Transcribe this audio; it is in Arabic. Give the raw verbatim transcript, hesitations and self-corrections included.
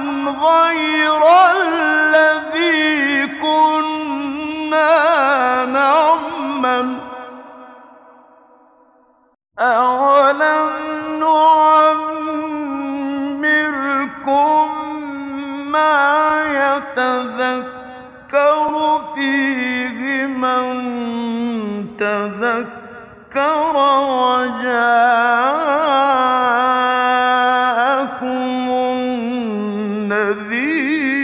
غَيْرَ الَّذِي كُنَّا نَعْمَلُ ۚ أَوَلَمْ نُعَمِّرْكُم مَّا يَتَذَكَّرُ فِيهِ مَن تَذَكَّرَ وَجَاءَكُمُ النَّذِيرُ